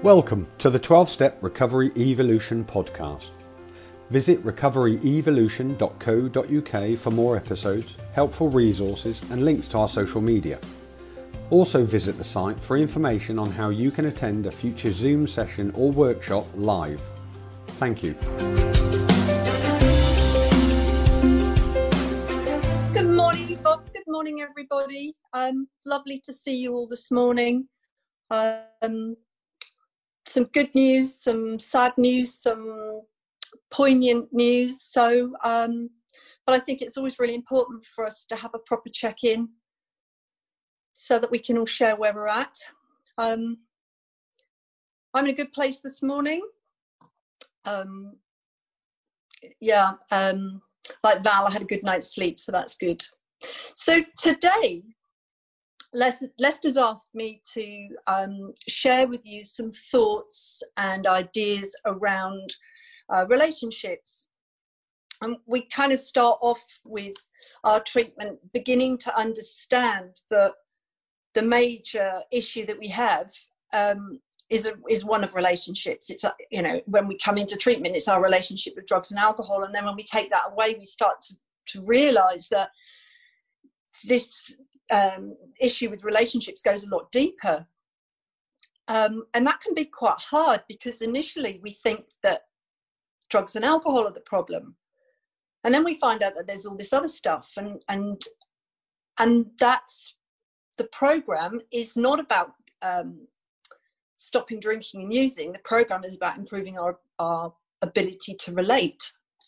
Welcome to the 12-Step Recovery Evolution podcast. Visit recoveryevolution.co.uk for more episodes, helpful resources and links to our social media. Also visit the site for information on how you can attend a future Zoom session or workshop live. Thank you. Good morning, folks. Good morning, everybody. Lovely to see you all this morning. Some good news, some sad news, some poignant news. But I think it's always really important for us to have a proper check-in so that we can all share where we're at. I'm in a good place this morning. Like Val, I had a good night's sleep, so that's good. So today, Lester's asked me to share with you some thoughts and ideas around relationships. And we kind of start off with our treatment beginning to understand that the major issue that we have is one of relationships. It's, when we come into treatment, it's our relationship with drugs and alcohol. And then when we take that away, we start to realize that this issue with relationships goes a lot deeper. And that can be quite hard because initially we think that drugs and alcohol are the problem. And then we find out that there's all this other stuff. And that's the program is not about stopping drinking and using. The program is about improving our ability to relate.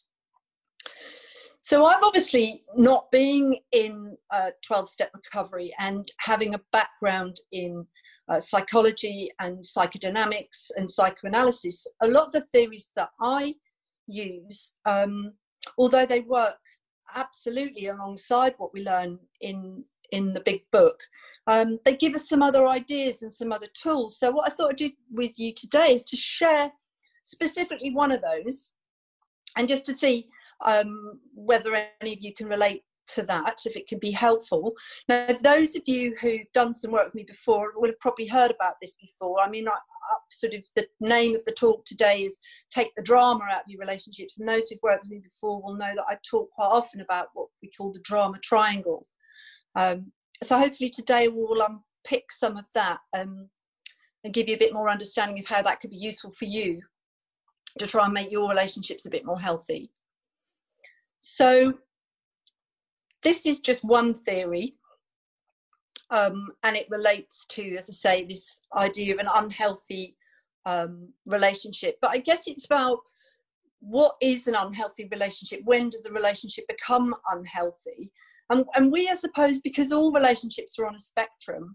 So I've obviously, not being in 12-step recovery and having a background in psychology and psychodynamics and psychoanalysis, a lot of the theories that I use, although they work absolutely alongside what we learn in the big book, they give us some other ideas and some other tools. So what I thought I'd do with you today is to share specifically one of those, and just to see whether any of you can relate to that, if it can be helpful. Now, those of you who've done some work with me before would have probably heard about this before. I mean, sort of the name of the talk today is Take the Drama Out of Your Relationships, and those who've worked with me before will know that I talk quite often about what we call the drama triangle. So hopefully today we'll unpick some of that and give you a bit more understanding of how that could be useful for you to try and make your relationships a bit more healthy. So this is just one theory, and it relates to, as I say, this idea of an unhealthy relationship. But I guess it's about what is an unhealthy relationship? When does a relationship become unhealthy? And we, I suppose, because all relationships are on a spectrum,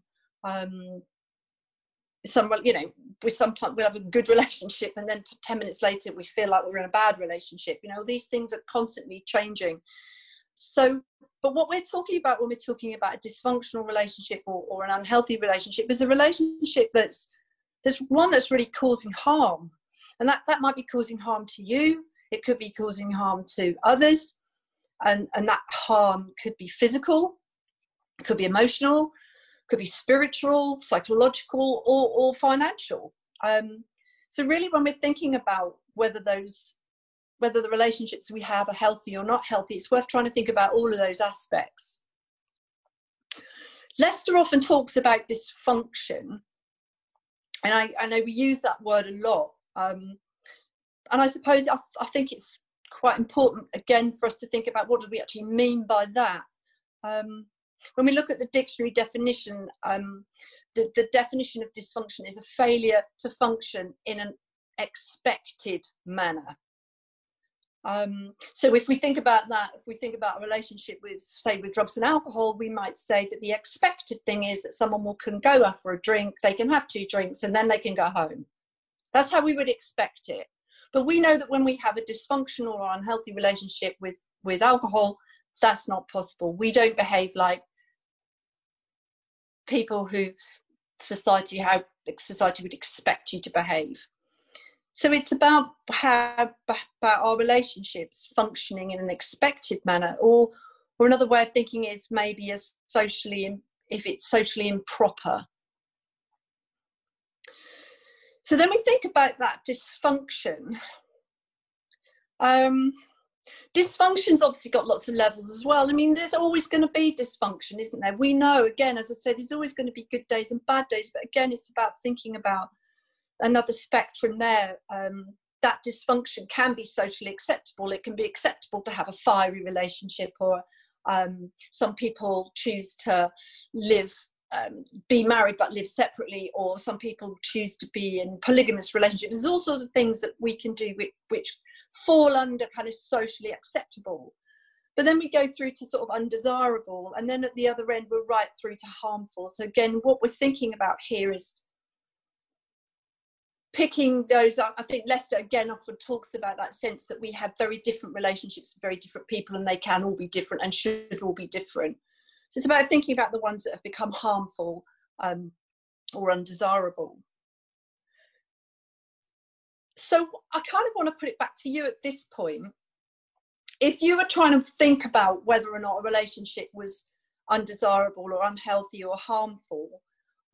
we sometimes we'll have a good relationship and then 10 minutes later we feel like we're in a bad relationship. These things are constantly changing. So, but what we're talking about when we're talking about a dysfunctional relationship or an unhealthy relationship is a relationship that's one that's really causing harm. And that might be causing harm to you. It could be causing harm to others. And that harm could be physical, could be emotional, could be spiritual, psychological, or financial. So really, when we're thinking about whether the relationships we have are healthy or not healthy, it's worth trying to think about all of those aspects. Lester often talks about dysfunction, and I know we use that word a lot. And I suppose I think it's quite important, again, for us to think about what do we actually mean by that. When we look at the dictionary definition, the definition of dysfunction is a failure to function in an expected manner. So if we think about that, if we think about a relationship with drugs and alcohol, we might say that the expected thing is that someone can go out for a drink, they can have 2 drinks, and then they can go home. That's how we would expect it. But we know that when we have a dysfunctional or unhealthy relationship with alcohol, that's not possible. We don't behave like people who society would expect you to behave. So it's about our relationships functioning in an expected manner, or another way of thinking is maybe if it's socially improper. So then we think about that dysfunction. Dysfunction's obviously got lots of levels as well. I mean, there's always going to be dysfunction, isn't there? We know, again, as I said, there's always going to be good days and bad days. But again, it's about thinking about another spectrum there. That dysfunction can be socially acceptable. It can be acceptable to have a fiery relationship, or some people choose to live, be married but live separately, or some people choose to be in polygamous relationships. There's all sorts of things that we can do which fall under kind of socially acceptable. But then we go through to sort of undesirable, and then at the other end we're right through to harmful. So again, what we're thinking about here is picking those up. I think Lester again often talks about that sense that we have very different relationships with very different people, and they can all be different and should all be different. So it's about thinking about the ones that have become harmful or undesirable. So I kind of want to put it back to you at this point. If you were trying to think about whether or not a relationship was undesirable or unhealthy or harmful,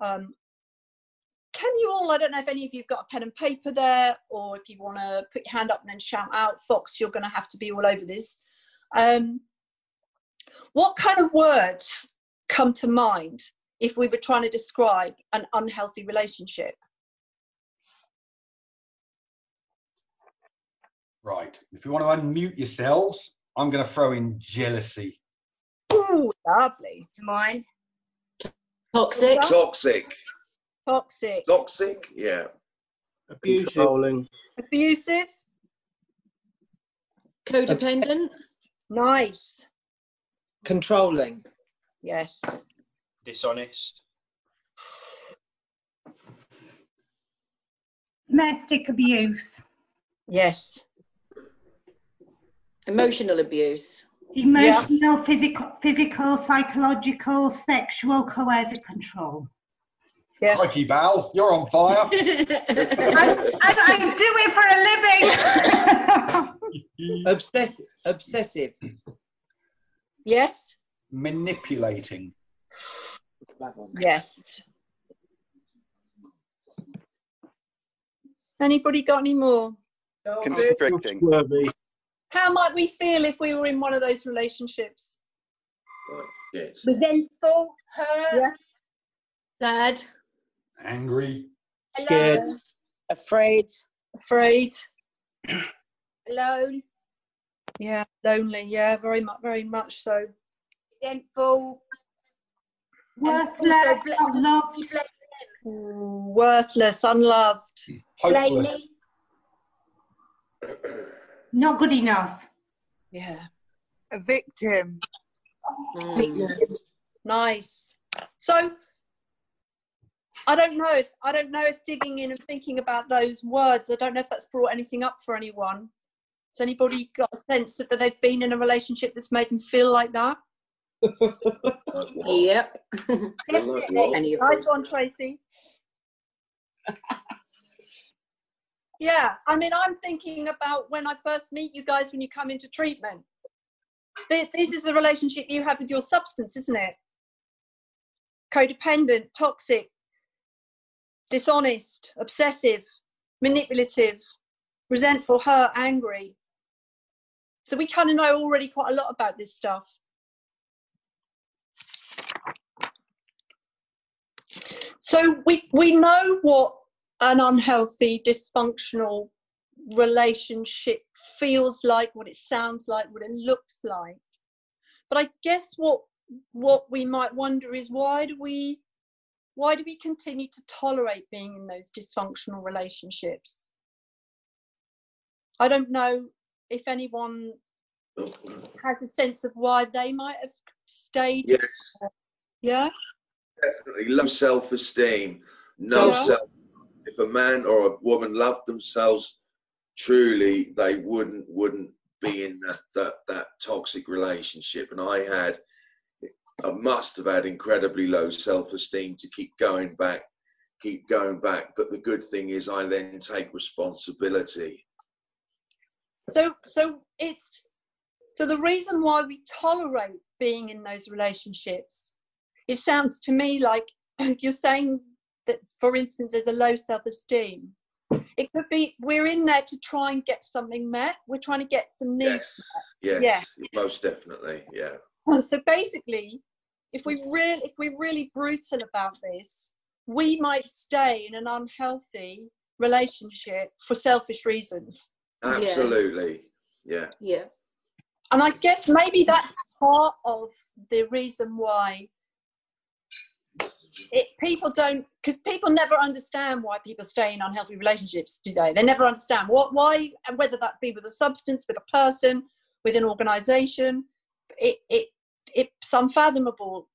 can you all, I don't know if any of you have got a pen and paper there, or if you want to put your hand up and then shout out. Fox, you're going to have to be all over this. What kind of words come to mind if we were trying to describe an unhealthy relationship? Right. If you want to unmute yourselves, I'm going to throw in jealousy. Ooh, lovely. To mind. Toxic. Toxic. Toxic. Toxic, yeah. Abusive. Abusive. Codependent. Nice. Controlling. Yes. Dishonest. Domestic abuse. Yes. Emotional abuse. Emotional, physical, psychological, sexual, coercive control. Yes. Crikey, Val, you're on fire. I do it for a living. Obsessive. Yes. Manipulating. Yes. Anybody got any more? Constricting. How might we feel if we were in one of those relationships? Yes. Resentful. Hurt. Yeah. Sad. Angry. Scared. Afraid. Afraid. Alone. Yeah. Lonely. Yeah. Very much so. Resentful. Worthless, not loved. Worthless, unloved. Hopeless. Not good enough. Yeah. A victim. Nice. So I don't know if digging in and thinking about those words, I don't know if that's brought anything up for anyone. Has anybody got a sense that they've been in a relationship that's made them feel like that? Yep. Definitely. Nice one, Tracy. Yeah, I mean, I'm thinking about when I first meet you guys when you come into treatment. This is the relationship you have with your substance, isn't it? Codependent, toxic, dishonest, obsessive, manipulative, resentful, hurt, angry. So we kind of know already quite a lot about this stuff. So we know what an unhealthy, dysfunctional relationship feels like, what it sounds like, what it looks like. But I guess what we might wonder is why do we continue to tolerate being in those dysfunctional relationships? I don't know if anyone has a sense of why they might have stayed. Yes. Yeah. Definitely. Low self-esteem. No self. If a man or a woman loved themselves truly, they wouldn't be in that toxic relationship. And I must have had incredibly low self-esteem to keep going back. But the good thing is I then take responsibility. So the reason why we tolerate being in those relationships, it sounds to me like you're saying that, for instance, there's a low self-esteem. It could be we're in there to try and get something met. We're trying to get some needs met. Yes, most definitely, yeah. So basically, if we're really brutal about this, we might stay in an unhealthy relationship for selfish reasons. Absolutely, yeah. And I guess maybe that's part of the reason why people don't, because people never understand why people stay in unhealthy relationships, do they? They never understand why, and whether that be with a substance, with a person, with an organisation. It's unfathomable.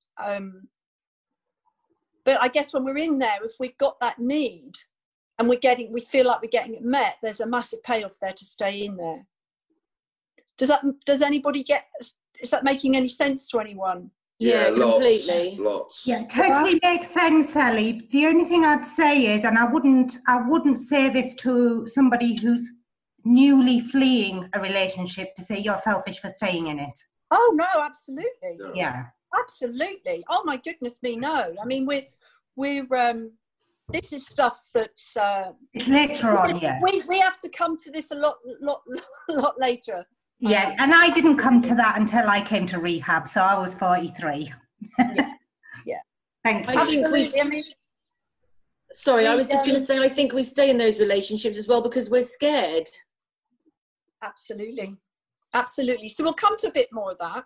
But I guess when we're in there, if we've got that need and we feel like we're getting it met, there's a massive payoff there to stay in there. Does anybody is that making any sense to anyone? Yeah, completely. Lots. Yeah, totally makes sense, Ellie. The only thing I'd say is, and I wouldn't say this to somebody who's newly fleeing a relationship, to say you're selfish for staying in it. Oh no, absolutely. No. Yeah. Absolutely. Oh my goodness me, no. I mean, we're this is stuff that's it's later on. Yeah. We have to come to this a lot later. Yeah, and I didn't come to that until I came to rehab, so I was 43. Yeah. Thank you. Absolutely. I mean, sorry, I was just going to say, I think we stay in those relationships as well because we're scared. Absolutely. Absolutely. So we'll come to a bit more of that.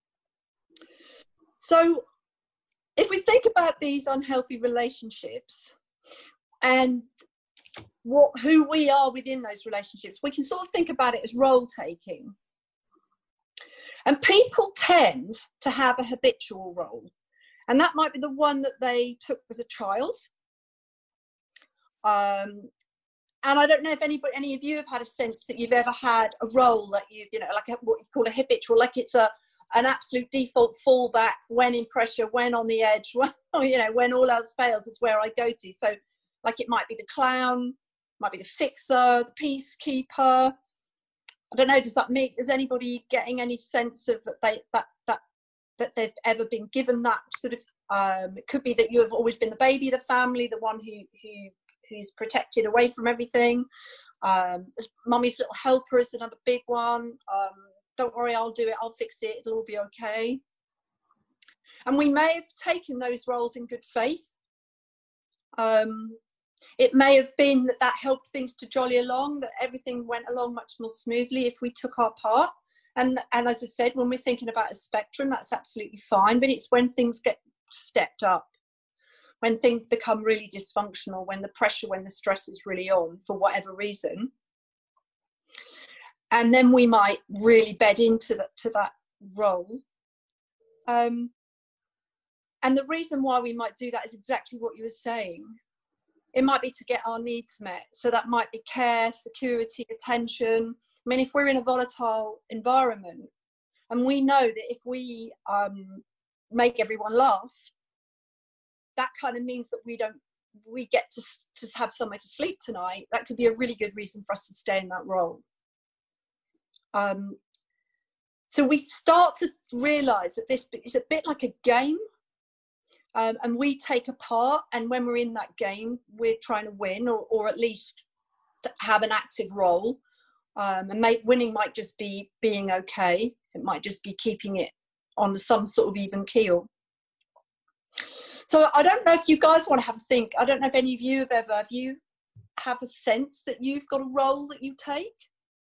So if we think about these unhealthy relationships and who we are within those relationships, we can sort of think about it as role taking. And people tend to have a habitual role. And that might be the one that they took as a child. And I don't know if any of you have had a sense that you've ever had a role that like what you call a habitual, like it's an absolute default fallback when in pressure, when on the edge, when all else fails, is where I go to. So like it might be the clown, might be the fixer, the peacekeeper. I don't know, is anybody getting any sense of that they've ever been given that sort of, it could be that you have always been the baby of the family, the one who's protected away from everything. Mummy's little helper is another big one. Don't worry, I'll do it, I'll fix it, it'll all be okay. And we may have taken those roles in good faith. It may have been that helped things to jolly along, that everything went along much more smoothly if we took our part. And as I said, when we're thinking about a spectrum, that's absolutely fine, but it's when things get stepped up, when things become really dysfunctional, when the pressure, when the stress is really on for whatever reason. And then we might really bed into that role. And the reason why we might do that is exactly what you were saying. It might be to get our needs met. So that might be care, security, attention. I mean, if we're in a volatile environment and we know that if we make everyone laugh, that kind of means that we get to have somewhere to sleep tonight. That could be a really good reason for us to stay in that role. So we start to realise that this is a bit like a game, and we take a part, and when we're in that game, we're trying to win, or at least to have an active role. And winning might just be being okay. It might just be keeping it on some sort of even keel. So I don't know if you guys want to have a think. I don't know if any of you have a sense that you've got a role that you take?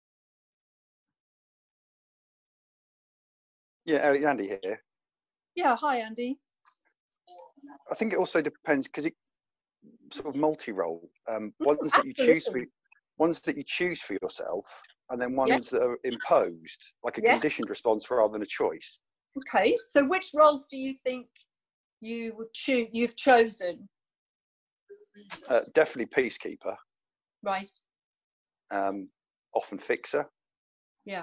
Yeah, Andy here. Yeah, hi Andy. I think it also depends because it sort of multi-role. Ones that you choose for yourself, and then ones that are imposed, like a conditioned response rather than a choice. Okay, so which roles do you think you've chosen? Definitely peacekeeper. Right. Often fixer. Yeah.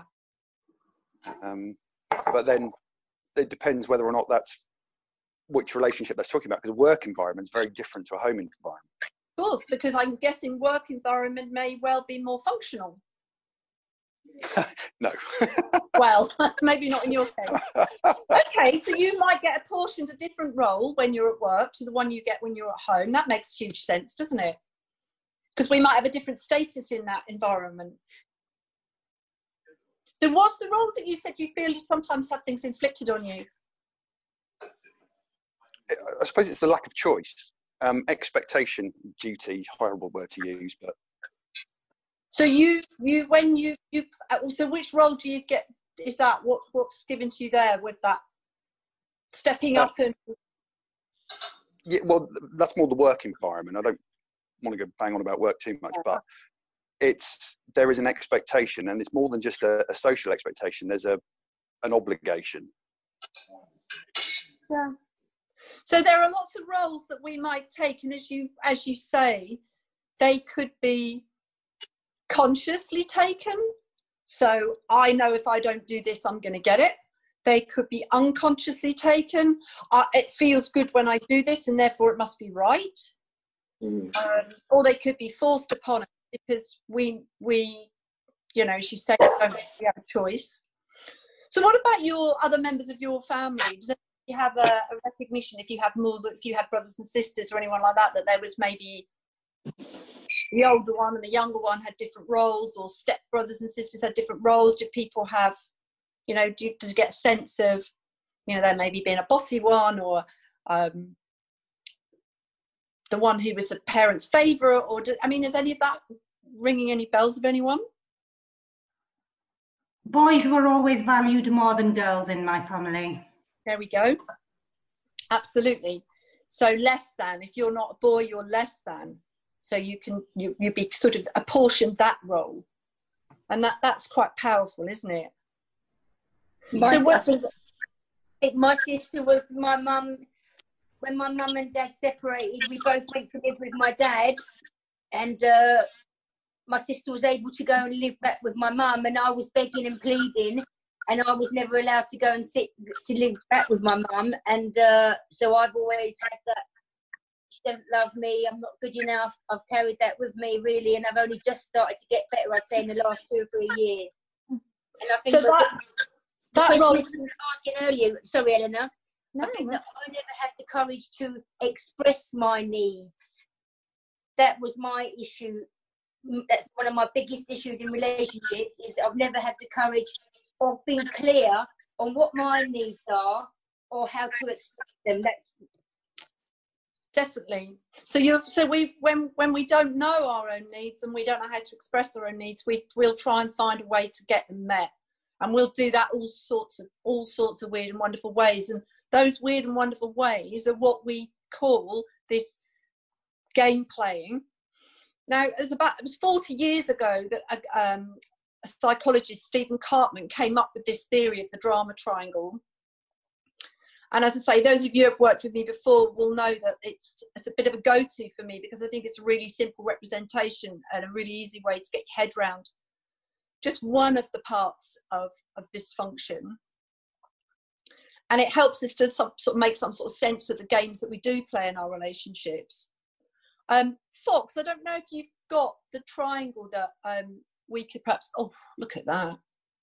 But then it depends whether or not that's which relationship they're talking about, because a work environment is very different to a home environment. Of course, because I'm guessing work environment may well be more functional. No. Well, maybe not in your case. Okay, so you might get apportioned a different role when you're at work to the one you get when you're at home. That makes huge sense, doesn't it? Because we might have a different status in that environment. So what's the roles that you said you feel you sometimes have things inflicted on you? I suppose it's the lack of choice. Expectation, duty, horrible word to use, but. So so which role do you get? Is that what's given to you there with that stepping up and? Yeah, well, that's more the work environment. I don't want to go bang on about work too much, but there is an expectation, and it's more than just a social expectation. There's an obligation. Yeah. So there are lots of roles that we might take, and as you say, they could be consciously taken. So I know if I don't do this, I'm going to get it. They could be unconsciously taken. It feels good when I do this, and therefore it must be right. Or they could be forced upon us because we, as you say, don't really have a choice. So what about your other members of your family? Does you have a recognition if you had brothers and sisters or anyone like that there was maybe the older one and the younger one had different roles, or step brothers and sisters had different roles? Do people have, do you get a sense of, there maybe being a bossy one, or the one who was a parent's favourite, or is any of that ringing any bells of anyone? Boys were always valued more than girls in my family. There we go. Absolutely. So less than, if you're not a boy, you're less than. So you be sort of apportioned that role. And that's quite powerful, isn't it? My sister was my mum. When my mum and dad separated, we both went to live with my dad, and my sister was able to go and live back with my mum, and I was begging and pleading, and I was never allowed to go and live back with my mum. And so I've always had that, she doesn't love me, I'm not good enough. I've carried that with me, really, and I've only just started to get better, I'd say, in the last 2 or 3 years. And I think so that role you were asking earlier, sorry, Eleanor, I think that I never had the courage to express my needs. That was my issue. That's one of my biggest issues in relationships, is I've never had the courage of being clear on what my needs are or how to express them. That's definitely. When we don't know our own needs and we don't know how to express our own needs, we'll try and find a way to get them met, and we'll do that all sorts of weird and wonderful ways. And those weird and wonderful ways are what we call this game playing. Now, it was 40 years ago that a psychologist, Stephen Cartman, came up with this theory of the drama triangle. And as I say, those of you who have worked with me before will know that it's a bit of a go-to for me, because I think it's a really simple representation and a really easy way to get your head around just one of the parts of dysfunction. And it helps us to sort of make some sort of sense of the games that we do play in our relationships. Fox, I don't know if you've got the triangle that we could perhaps, oh, look at that.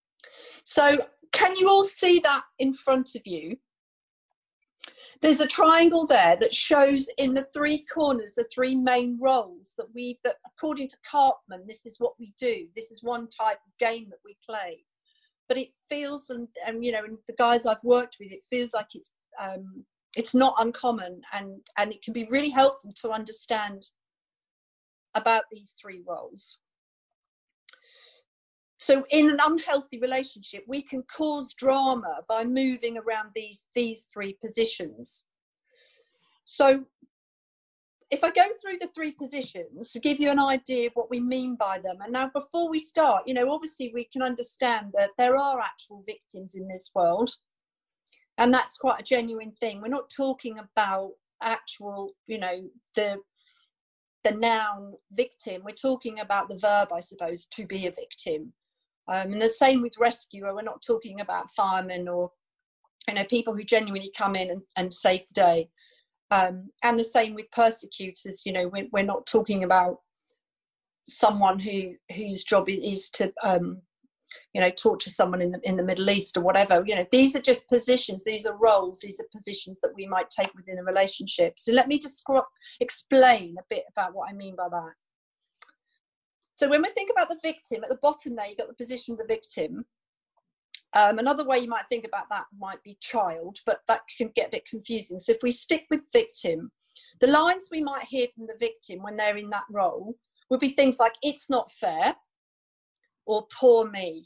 So can you all see that in front of you? There's a triangle there that shows in the 3 corners the 3 main roles that according to Cartman, this is what we do. This is one type of game that we play. But it feels, and and the guys I've worked with, it feels like it's not uncommon, and it can be really helpful to understand about these 3 roles. So in an unhealthy relationship, we can cause drama by moving around these 3 positions. So if I go through the 3 positions to give you an idea of what we mean by them, and now before we start, obviously we can understand that there are actual victims in this world, and that's quite a genuine thing. We're not talking about actual, the noun victim. We're talking about the verb, I suppose, to be a victim. And the same with rescuer. We're not talking about firemen or, people who genuinely come in and save the day. And the same with persecutors. We're not talking about someone whose job is to torture someone in the Middle East or whatever. These are just positions, these are roles, these are positions that we might take within a relationship. So let me just explain a bit about what I mean by that. So when we think about the victim, at the bottom there, you've got the position of the victim. Another way you might think about that might be child, but that can get a bit confusing. So if we stick with victim, the lines we might hear from the victim when they're in that role would be things like, it's not fair, or poor me.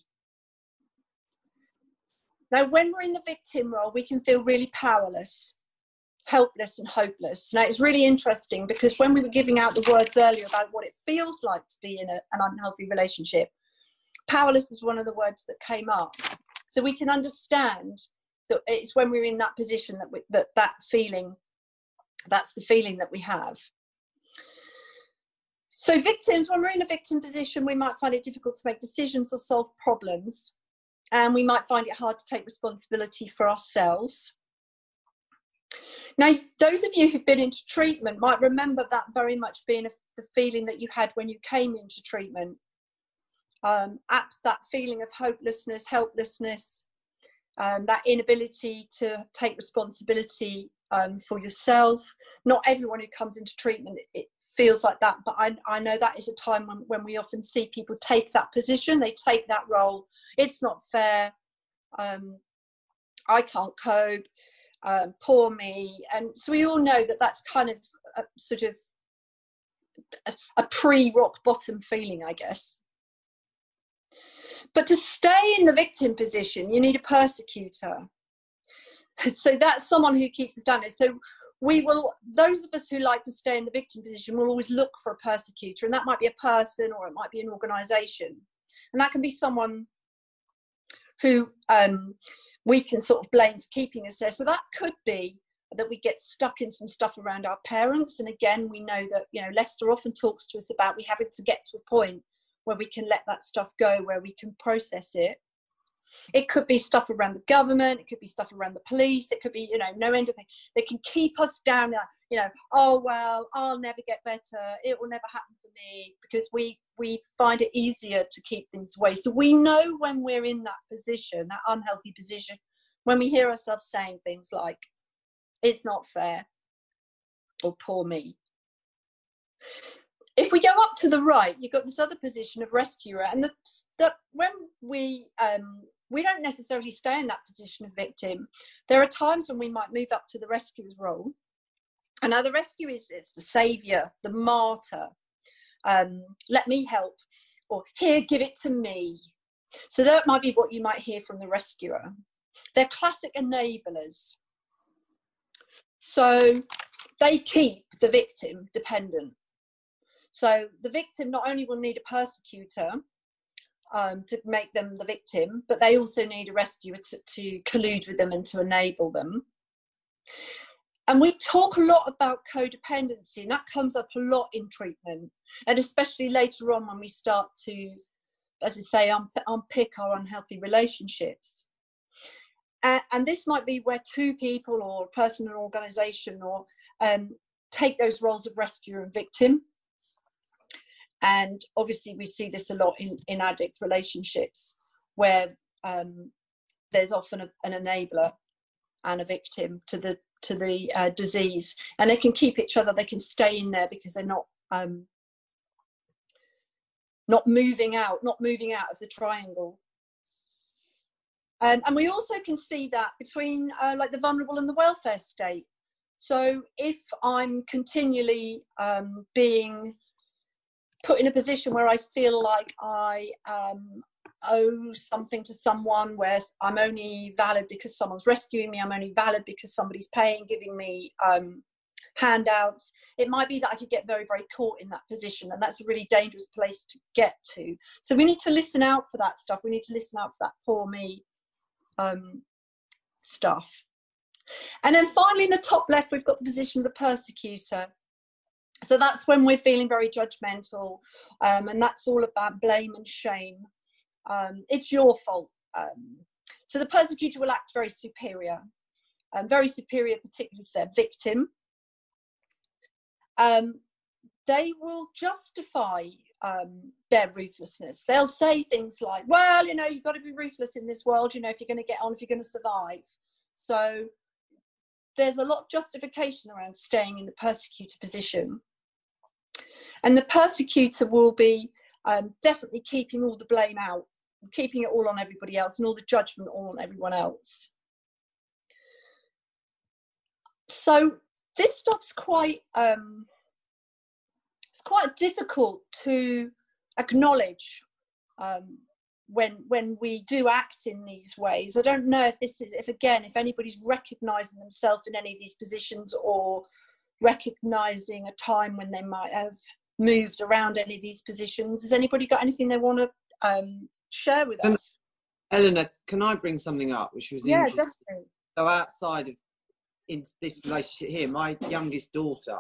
Now, when we're in the victim role, we can feel really powerless, helpless and hopeless. Now, it's really interesting because when we were giving out the words earlier about what it feels like to be in an unhealthy relationship, powerless was one of the words that came up. So we can understand that it's when we're in that position that feeling, that's the feeling that we have. So victims, when we're in the victim position, we might find it difficult to make decisions or solve problems. And we might find it hard to take responsibility for ourselves. Now, those of you who've been into treatment might remember that very much being the feeling that you had when you came into treatment. That feeling of hopelessness, helplessness, that inability to take responsibility for yourself. Not everyone who comes into treatment, it feels like that, but I know that is a time when we often see people take that position, they take that role. It's not fair, I can't cope, poor me. And so we all know that that's kind of a sort of a pre-rock bottom feeling, I guess. But to stay in the victim position, you need a persecutor. So that's someone who keeps us down. So those of us who like to stay in the victim position will always look for a persecutor, and that might be a person or it might be an organisation, and that can be someone who we can sort of blame for keeping us there. So that could be that we get stuck in some stuff around our parents, and again we know that Lester often talks to us about we having to get to a point where we can let that stuff go, where we can process it. It could be stuff around the government, it could be stuff around the police, it could be, no end of thing. They can keep us down there, oh, well, I'll never get better, it will never happen for me, because we find it easier to keep things away. So we know when we're in that position, that unhealthy position, when we hear ourselves saying things like, it's not fair, or poor me. If we go up to the right, you've got this other position of rescuer, and when we don't necessarily stay in that position of victim. There are times when we might move up to the rescuer's role. And now the rescuer is the saviour, the martyr. Let me help, or here, give it to me. So that might be what you might hear from the rescuer. They're classic enablers. So they keep the victim dependent. So the victim not only will need a persecutor to make them the victim, but they also need a rescuer to collude with them and to enable them. And we talk a lot about codependency, and that comes up a lot in treatment, and especially later on when we start to, as I say, unpick our unhealthy relationships. And this might be where two people or a person or organisation or take those roles of rescuer and victim. And obviously we see this a lot in addict relationships, where there's often an enabler and a victim to the disease, and they can keep each other, they can stay in there because they're not moving out of the triangle. And we also can see that between like the vulnerable and the welfare state. So if I'm continually being put in a position where I feel like I owe something to someone, where I'm only valid because someone's rescuing me, I'm only valid because somebody's paying, giving me handouts, it might be that I could get very, very caught in that position, and that's a really dangerous place to get to. So we need to listen out for that stuff. We need to listen out for that poor me stuff. And then finally in the top left, we've got the position of the persecutor. So that's when we're feeling very judgmental, and that's all about blame and shame. It's your fault. So the persecutor will act very superior particularly to their victim. They will justify their ruthlessness. They'll say things like, well, you've got to be ruthless in this world, if you're going to get on, if you're going to survive. So there's a lot of justification around staying in the persecutor position. And the persecutor will be definitely keeping all the blame out, keeping it all on everybody else and all the judgment all on everyone else. So this stuff's quite it's quite difficult to acknowledge when we do act in these ways. I don't know if anybody's recognizing themselves in any of these positions or recognizing a time when they might have moved around any of these positions. Has anybody got anything they want to share with us? Eleanor, can I bring something up which was interesting? Definitely. So outside of in this relationship here, my youngest daughter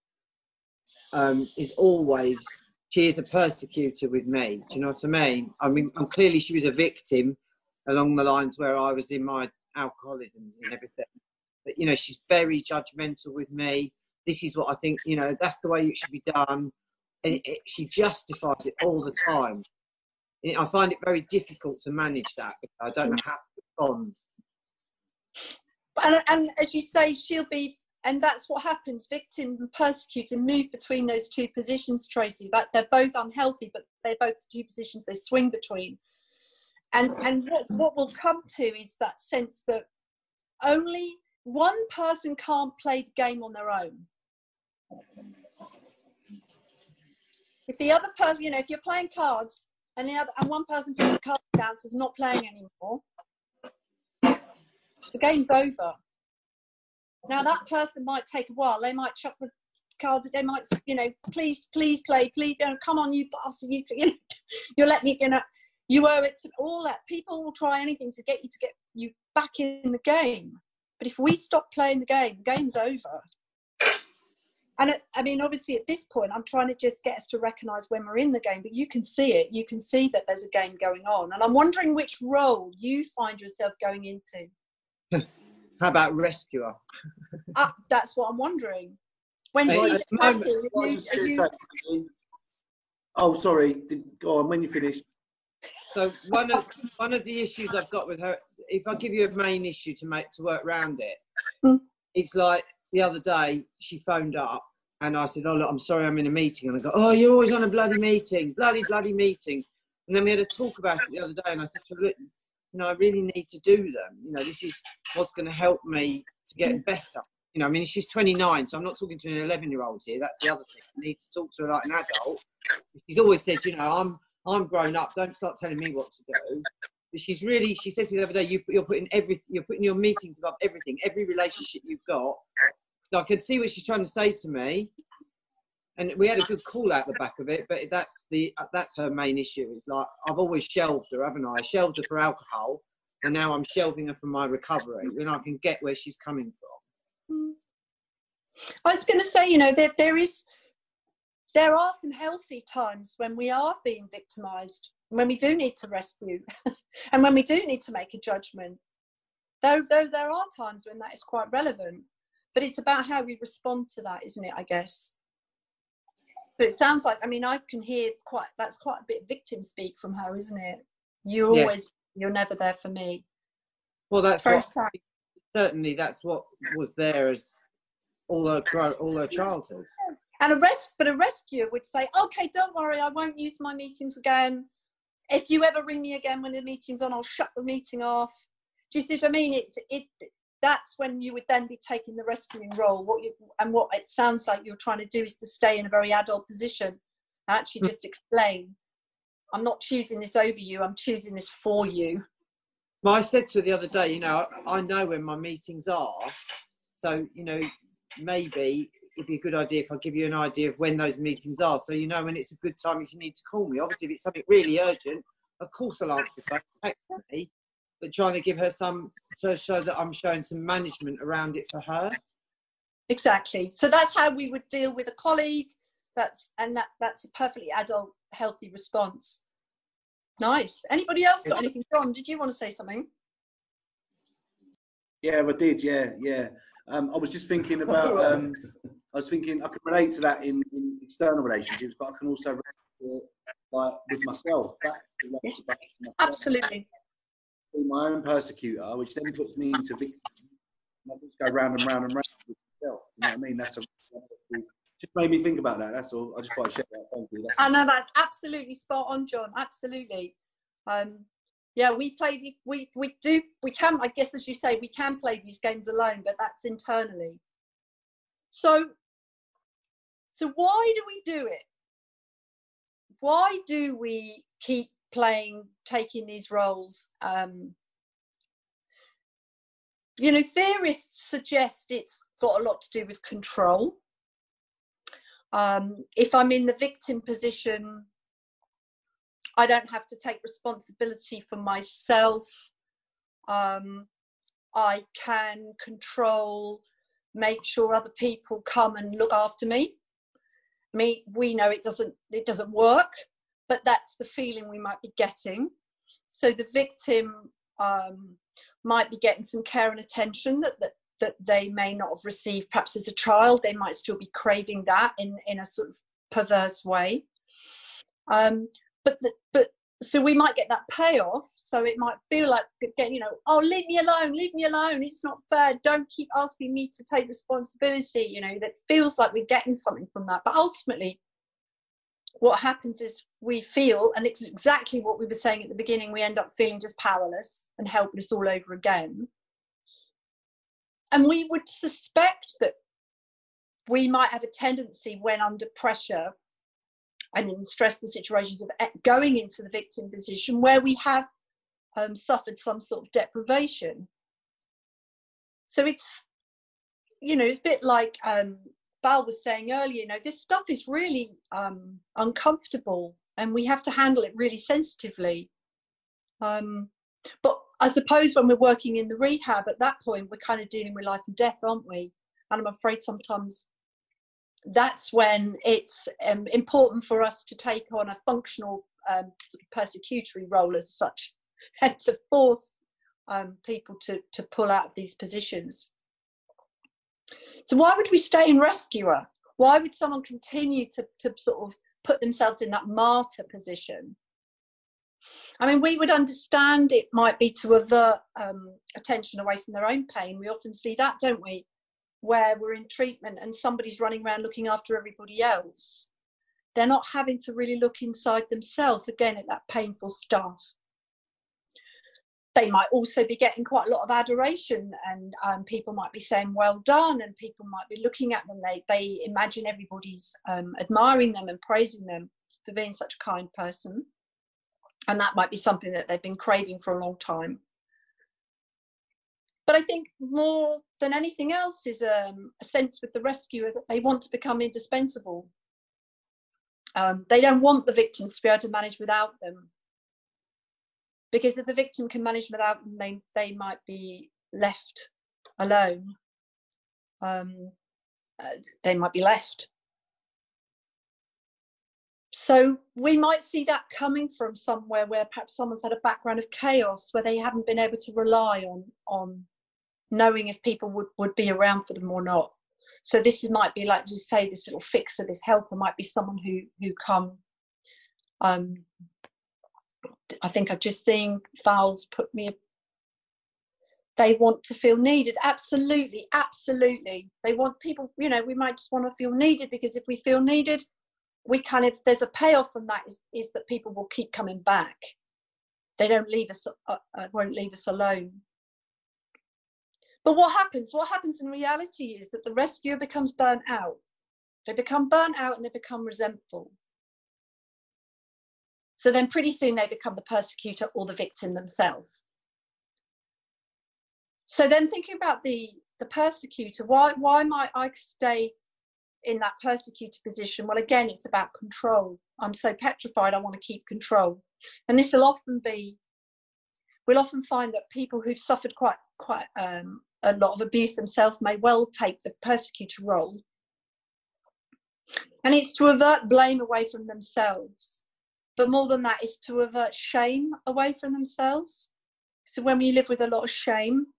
she is a persecutor with me. Do you know what I mean? Clearly she was a victim along the lines where I was in my alcoholism and everything. But, she's very judgmental with me. This is what I think, that's the way it should be done. And she justifies it all the time. I find it very difficult to manage that. I don't know how to respond. And as you say, and that's what happens. Victim and persecutor move between those two positions, Tracy. But they're both unhealthy, but they're both the two positions they swing between. And what we'll come to is that sense that only one person can't play the game on their own. If the other person, if you're playing cards and one person puts the cards down, says not playing anymore, the game's over. Now that person might take a while. They might chuck the cards. They might, please play. Please, come on, you bastard. You let me, you owe it to all that. People will try anything to get you back in the game. But if we stop playing the game's over. And obviously at this point, I'm trying to just get us to recognise when we're in the game, but you can see it. You can see that there's a game going on. And I'm wondering which role you find yourself going into. How about rescuer? That's what I'm wondering. When she's Oh, sorry. Go on, when you finish. So one of the issues I've got with her, if I give you a main issue to work around it, it's like the other day she phoned up and I said, oh, look, I'm sorry, I'm in a meeting. And I go, oh, you're always on a bloody meeting, bloody meetings. And then we had a talk about it the other day and I said to her, look, I really need to do them. This is what's going to help me to get better. She's 29, so I'm not talking to an 11-year-old here. That's the other thing. I need to talk to her like an adult. She's always said, I'm grown up. Don't start telling me what to do. But she says to me the other day, you're putting your meetings above everything, every relationship you've got. So I can see what she's trying to say to me. And we had a good call out the back of it, but that's her main issue. It's like, I've always shelved her, haven't I? I shelved her for alcohol, and now I'm shelving her for my recovery, and I can get where she's coming from. I was going to say, there are some healthy times when we are being victimised, when we do need to rescue, and when we do need to make a judgment. Though there are times when that is quite relevant, but it's about how we respond to that, isn't it, I guess? So it sounds like, I can hear that's quite a bit of victim speak from her, isn't it? You're never there for me. Well, certainly that's what was there as all her childhood. And a rescuer would say, okay, don't worry, I won't use my meetings again. If you ever ring me again when the meeting's on, I'll shut the meeting off. Do you see what I mean? That's when you would then be taking the rescuing role. What it sounds like you're trying to do is to stay in a very adult position. Actually just explain, I'm not choosing this over you, I'm choosing this for you. Well, I said to her the other day, I know when my meetings are. So, maybe it'd be a good idea if I give you an idea of when those meetings are. So when it's a good time if you need to call me. Obviously, if it's something really urgent, of course I'll answer the phone. Text me. But trying to give her so that I'm showing some management around it for her. Exactly. So that's how we would deal with a colleague. That's a perfectly adult, healthy response. Nice. Anybody else got anything? John, did you want to say something? Yeah, I did. Yeah. I was just thinking about. I can relate to that in external relationships, but I can also like with myself. That's the relationship I have with myself. Absolutely. My own persecutor, which then puts me into victim. And I just go round and round and round with myself. You know what I mean? That's just made me think about that. That's all. I just thought I'd share that. Thank you. I know that's absolutely spot on, John. Absolutely. Yeah, we can, I guess, as you say, we can play these games alone, but that's internally. So why do we do it? Why do we keep taking these roles? You know, theorists suggest it's got a lot to do with control. If I'm in the victim position, I don't have to take responsibility for myself. I can control, make sure other people come and look after me. I mean, we know it doesn't work, but that's the feeling we might be getting. So the victim might be getting some care and attention that they may not have received perhaps as a child. They might still be craving that in a sort of perverse way. But so we might get that payoff. So it might feel like, again, you know, oh, leave me alone, it's not fair, don't keep asking me to take responsibility. You know, that feels like we're getting something from that. But ultimately, what happens is we feel, and it's exactly what we were saying at the beginning, we end up feeling just powerless and helpless all over again. And we would suspect that we might have a tendency, when under pressure and in stressful situations, of going into the victim position where we have suffered some sort of deprivation. So it's, you know, it's a bit like Val was saying earlier, you know, this stuff is really uncomfortable and we have to handle it really sensitively. But I suppose when we're working in the rehab, at that point, we're kind of dealing with life and death, aren't we? And I'm afraid sometimes that's when it's important for us to take on a functional sort of persecutory role as such, and to force people to pull out of these positions. So why would we stay in rescuer? Why would someone continue to sort of put themselves in that martyr position? I mean, we would understand it might be to avert attention away from their own pain. We often see that, don't we? Where we're in treatment and somebody's running around looking after everybody else. They're not having to really look inside themselves, again, at that painful stuff. They might also be getting quite a lot of adoration, and people might be saying, well done, and people might be looking at them. They imagine everybody's admiring them and praising them for being such a kind person. And that might be something that they've been craving for a long time. But I think more than anything else is a sense with the rescuer that they want to become indispensable. They don't want the victims to be able to manage without them. Because if the victim can manage without them, they might be left alone. They might be left. So we might see that coming from somewhere where perhaps someone's had a background of chaos, where they haven't been able to rely on knowing if people would be around for them or not. So this might be, like you say, this little fixer, this helper might be someone who come. I think I've just seen Val's put me. They want to feel needed. Absolutely, absolutely. They want people, you know, we might just want to feel needed, because if we feel needed, we kind of, there's a payoff from that is that people will keep coming back. They don't leave us, won't leave us alone. But what happens? What happens in reality is that the rescuer becomes burnt out. They become burnt out and they become resentful. So then pretty soon they become the persecutor or the victim themselves. So then thinking about the persecutor, why might I stay in that persecutor position? Well, again, it's about control. I'm so petrified, I want to keep control. And this will often be, we'll often find that people who've suffered quite a lot of abuse themselves may well take the persecutor role. And it's to avert blame away from themselves. But more than that, it's to avert shame away from themselves. So when we live with a lot of shame,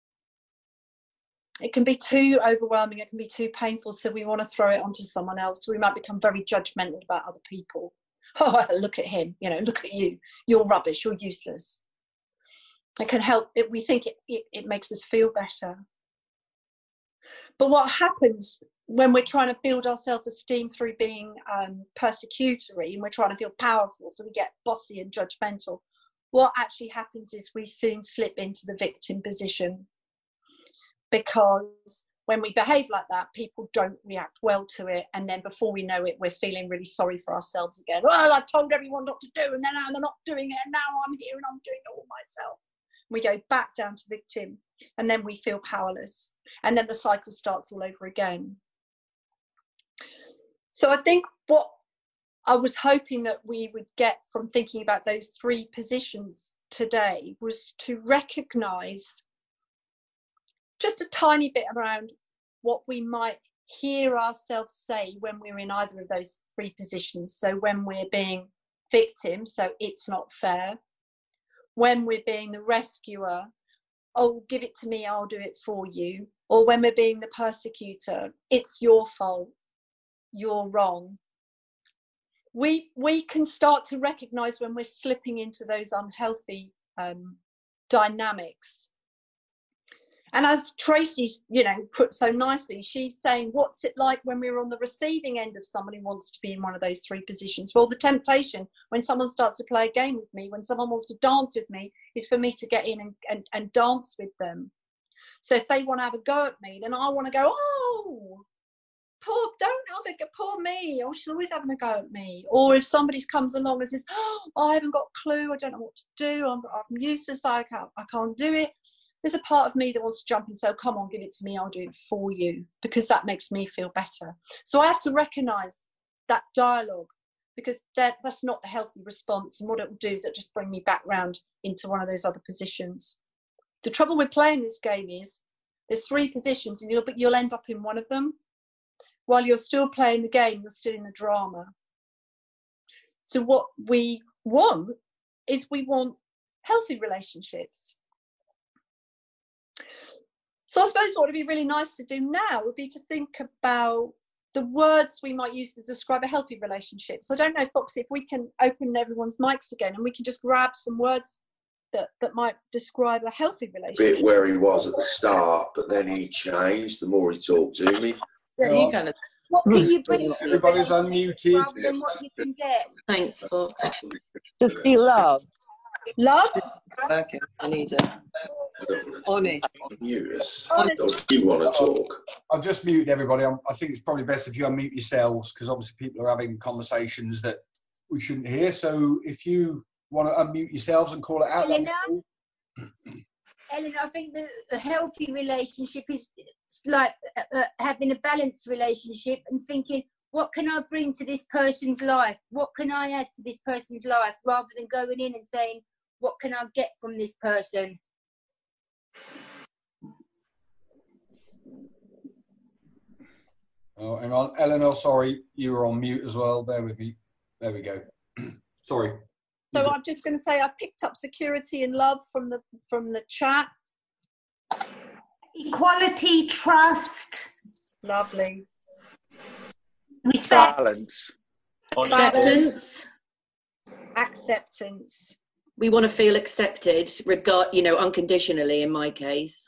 it can be too overwhelming, it can be too painful, so we want to throw it onto someone else. So we might become very judgmental about other people. Oh, look at him, look at you. You're rubbish, you're useless. It can help. We think it makes us feel better. But what happens when we're trying to build our self-esteem through being persecutory, and we're trying to feel powerful, so we get bossy and judgmental, what actually happens is we soon slip into the victim position, because when we behave like that, people don't react well to it, and then before we know it, we're feeling really sorry for ourselves again. Well, I told everyone not to do, and then I'm not doing it, and now I'm here and I'm doing it all myself. We go back down to victim, and then we feel powerless, and then the cycle starts all over again. So I think what I was hoping that we would get from thinking about those 3 positions today was to recognize just a tiny bit around what we might hear ourselves say when we're in either of those 3 positions. So when we're being victim, so it's not fair. When we're being the rescuer, oh, give it to me, I'll do it for you. Or when we're being the persecutor, it's your fault, you're wrong. We can start to recognize when we're slipping into those unhealthy dynamics. And as Tracy, put so nicely, she's saying, what's it like when we're on the receiving end of someone who wants to be in one of those 3 positions? Well, the temptation when someone starts to play a game with me, when someone wants to dance with me, is for me to get in and dance with them. So if they want to have a go at me, then I want to go, oh, don't have a go, poor me. Oh, she's always having a go at me. Or if somebody comes along and says, oh, I haven't got a clue, I don't know what to do, I'm useless, I can't do it. There's a part of me that wants to jump and say, oh, come on, give it to me, I'll do it for you, because that makes me feel better. So I have to recognise that dialogue, because that's not the healthy response. And what it will do is it just bring me back round into one of those other positions. The trouble with playing this game is there's 3 positions, and you'll end up in one of them. While you're still playing the game, you're still in the drama. So what we want is we want healthy relationships. So I suppose what would be really nice to do now would be to think about the words we might use to describe a healthy relationship. So I don't know, Foxy, if we can open everyone's mics again and we can just grab some words that might describe a healthy relationship. Bit where he was at the start, but then he changed the more he talked to me. Yeah, you kind of. What can you bring? Everybody's unmuted. Rather than what you can get. Thanks, Fox. Just be loved. Love? Okay, I need it. Honest. You want to talk? I've just muted everybody. I think it's probably best if you unmute yourselves, because obviously people are having conversations that we shouldn't hear. So if you want to unmute yourselves and call it out. Ellen, I think the healthy relationship is like having a balanced relationship and thinking, what can I bring to this person's life? What can I add to this person's life? Rather than going in and saying, what can I get from this person? Oh, hang on. Eleanor, sorry, you were on mute as well. Bear with me. There we go. Sorry. So I'm just going to say I picked up security and love from the chat. Equality, trust. Lovely. Respect. Balance. Acceptance. Acceptance. We want to feel accepted, unconditionally in my case.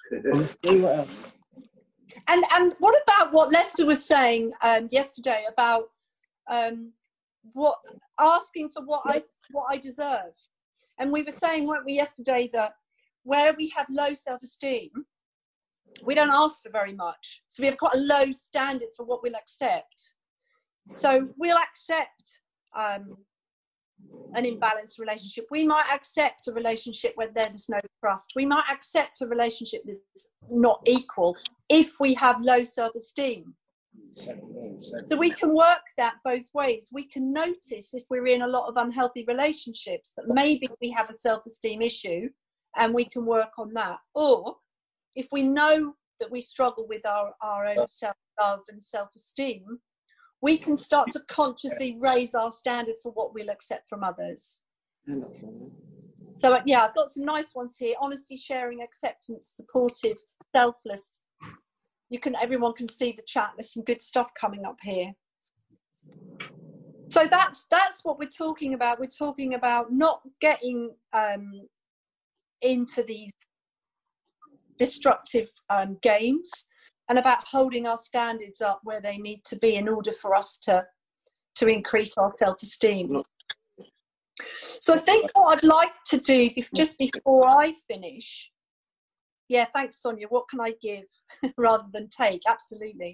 And what about what Lester was saying yesterday about what asking for what I deserve? And we were saying, weren't we, yesterday, that where we have low self-esteem, we don't ask for very much. So we have quite a low standard for what we'll accept. So we'll accept an imbalanced relationship. We might accept a relationship where there's no trust. We might accept a relationship that's not equal if we have low self-esteem. So we can work that both ways. We can notice if we're in a lot of unhealthy relationships that maybe we have a self-esteem issue, and we can work on that. Or if we know that we struggle with our own self-love and self-esteem, we can start to consciously raise our standard for what we'll accept from others. So yeah, I've got some nice ones here. Honesty, sharing, acceptance, supportive, selfless. Everyone can see the chat. There's some good stuff coming up here. So that's what we're talking about. We're talking about not getting into these destructive games, and about holding our standards up where they need to be in order for us to increase our self-esteem. So I think what I'd like to do just before I finish, yeah, thanks, Sonia. What can I give rather than take? Absolutely.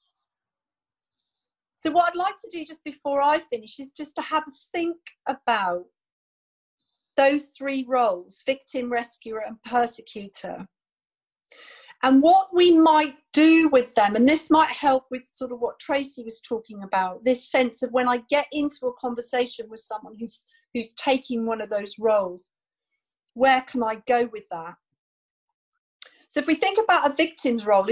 So what I'd like to do just before I finish is just to have a think about those three roles: victim, rescuer, and persecutor, and what we might do with them. And this might help with sort of what Tracy was talking about, this sense of when I get into a conversation with someone who's taking one of those roles, where can I go with that? So if we think about a victim's role,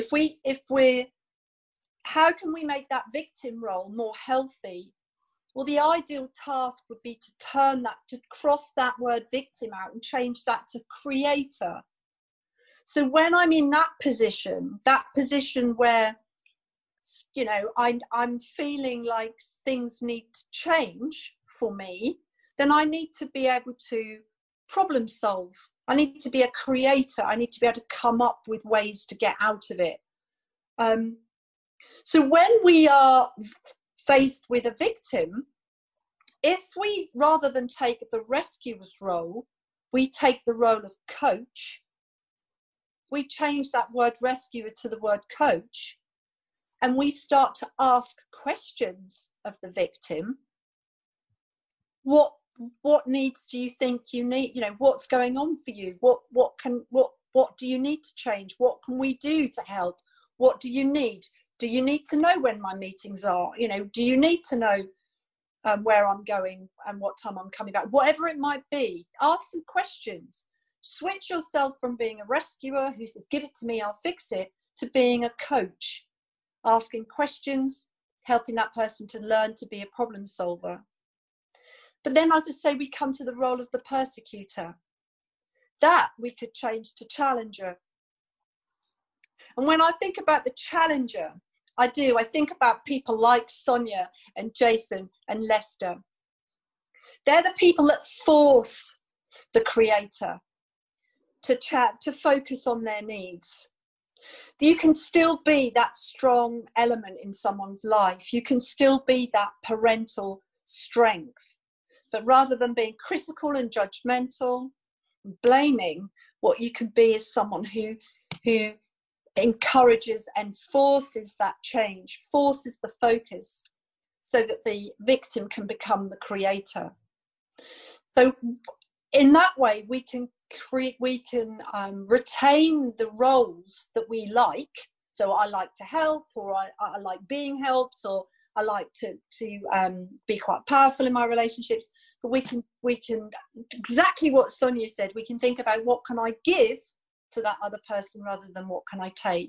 how can we make that victim role more healthy? Well, the ideal task would be to to cross that word victim out and change that to creator. So when I'm in that position where, you know, I'm feeling like things need to change for me, then I need to be able to problem solve. I need to be a creator. I need to be able to come up with ways to get out of it. So when we are faced with a victim, if we, rather than take the rescuer's role, we take the role of coach, we change that word rescuer to the word coach, and we start to ask questions of the victim. What needs do you think you need? You know, what's going on for you? What do you need to change? What can we do to help? What do you need? Do you need to know when my meetings are? You know, do you need to know where I'm going and what time I'm coming back? Whatever it might be, ask some questions. Switch yourself from being a rescuer who says, give it to me, I'll fix it, to being a coach, asking questions, helping that person to learn to be a problem solver. But then, as I say, we come to the role of the persecutor. That we could change to challenger. And when I think about the challenger, I think about people like Sonia and Jason and Lester. They're the people that force the creator to focus on their needs. You can still be that strong element in someone's life. You can still be that parental strength. But rather than being critical and judgmental, and blaming, what you can be is someone who encourages and forces that change, forces the focus, so that the victim can become the creator. So in that way, we can retain the roles that we like. So I like to help, or I like being helped, or I like to be quite powerful in my relationships. But we can exactly what Sonia said. We can think about what can I give to that other person rather than what can I take.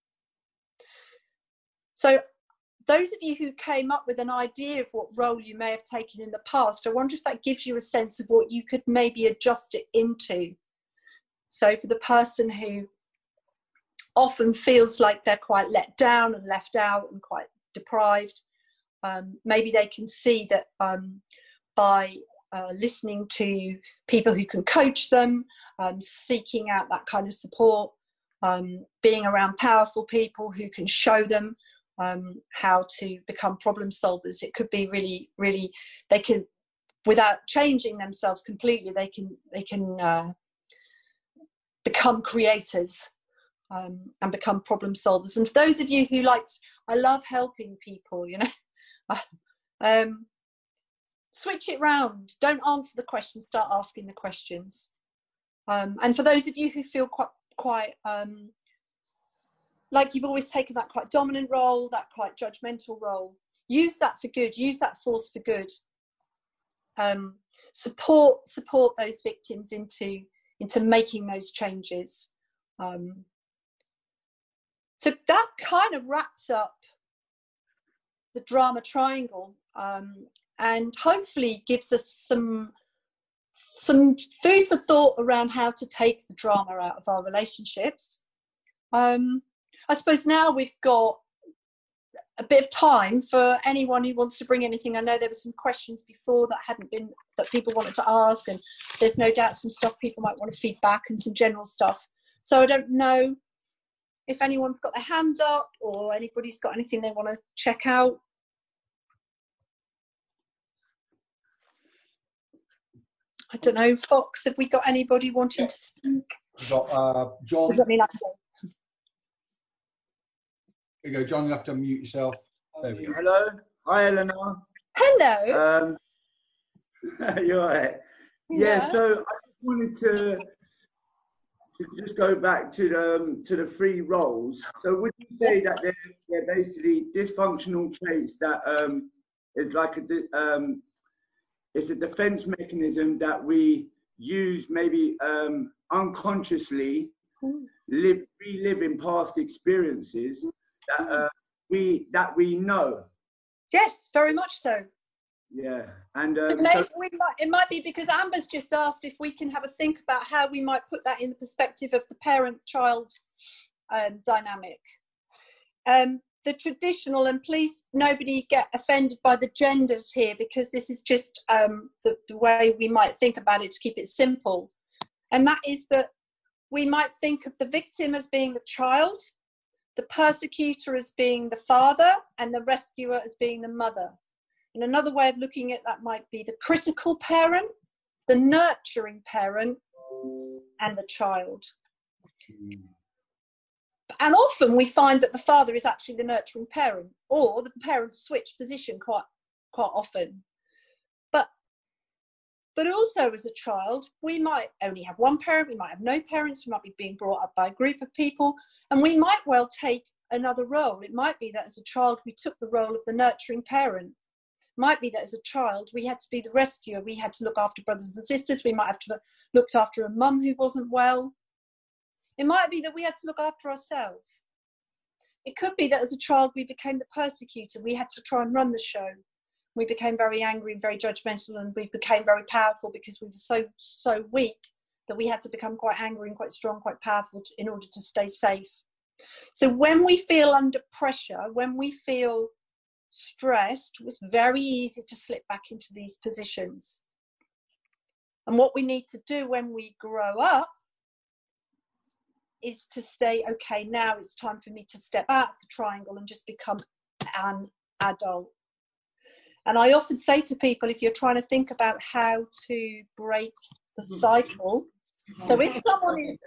So those of you who came up with an idea of what role you may have taken in the past, I wonder if that gives you a sense of what you could maybe adjust it into. So for the person who often feels like they're quite let down and left out and quite deprived, maybe they can see that by listening to people who can coach them, seeking out that kind of support, being around powerful people who can show them how to become problem solvers. It could be really, really, they can, without changing themselves completely, they can become creators and become problem solvers. And for those of you who I love helping people, you know, switch it round. Don't answer the questions, start asking the questions. And for those of you who feel quite like you've always taken that quite dominant role, that quite judgmental role, use that for good, use that force for good. Support those victims into making those changes. So that kind of wraps up the drama triangle, and hopefully gives us some food for thought around how to take the drama out of our relationships. I suppose now we've got a bit of time for anyone who wants to bring anything. I know there were some questions before that people wanted to ask, and there's no doubt some stuff people might want to feed back and some general stuff. So I don't know if anyone's got their hand up or anybody's got anything they want to check out. I don't know, Fox, have we got anybody wanting to speak? We've got John. Does that mean There you go, John, you have to unmute yourself. There we go. Hello. Hi, Eleanor. Hello. You're right. Yeah, so I just wanted to just go back to the 3 roles. So would you say that they're basically dysfunctional traits that is like it's a defense mechanism that we use maybe unconsciously, reliving past experiences that we know? Yes, very much so. Yeah, and it might be because Amber's just asked if we can have a think about how we might put that in the perspective of the parent-child dynamic. The traditional, and please nobody get offended by the genders here, because this is just the way we might think about it to keep it simple. And that is that we might think of the victim as being the child, the persecutor as being the father, and the rescuer as being the mother. And another way of looking at that might be the critical parent, the nurturing parent, and the child. And often we find that the father is actually the nurturing parent, or the parents switch position quite often. But also as a child, we might only have one parent, we might have no parents, we might be being brought up by a group of people, and we might well take another role. It might be that as a child we took the role of the nurturing parent. It might be that as a child we had to be the rescuer, we had to look after brothers and sisters, we might have to looked after a mum who wasn't well. It might be that we had to look after ourselves. It could be that as a child we became the persecutor, we had to try and run the show. We became very angry and very judgmental, and we became very powerful because we were so weak that we had to become quite angry and quite strong, quite powerful in order to stay safe. So when we feel under pressure, when we feel stressed, it's very easy to slip back into these positions. And what we need to do when we grow up is to say, okay, now it's time for me to step out of the triangle and just become an adult. And I often say to people, if you're trying to think about how to break the cycle, so if someone is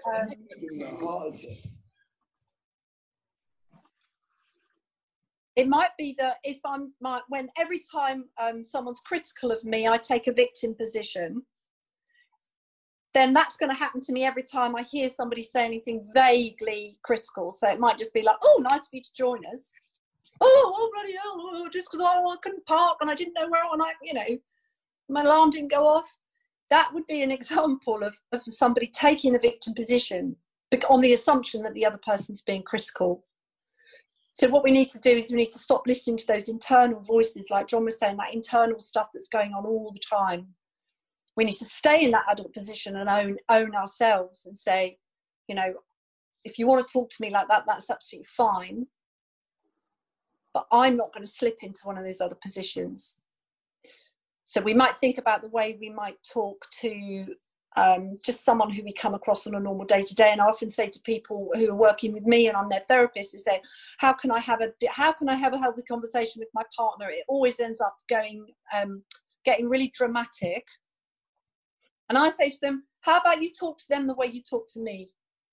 it might be that if when every time someone's critical of me, I take a victim position, then that's going to happen to me every time I hear somebody say anything vaguely critical. So it might just be like, oh, nice of you to join us. Oh, bloody hell, just because I couldn't park and I didn't know where, and my alarm didn't go off. That would be an example of somebody taking the victim position on the assumption that the other person's being critical. So what we need to do is we need to stop listening to those internal voices, like John was saying, that internal stuff that's going on all the time. We need to stay in that adult position and own ourselves and say, if you want to talk to me like that, that's absolutely fine. But I'm not going to slip into one of those other positions. So we might think about the way we might talk to just someone who we come across on a normal day-to-day. And I often say to people who are working with me and I'm their therapist, is say, how can I have a healthy conversation with my partner? It always ends up getting really dramatic. And I say to them, how about you talk to them the way you talk to me?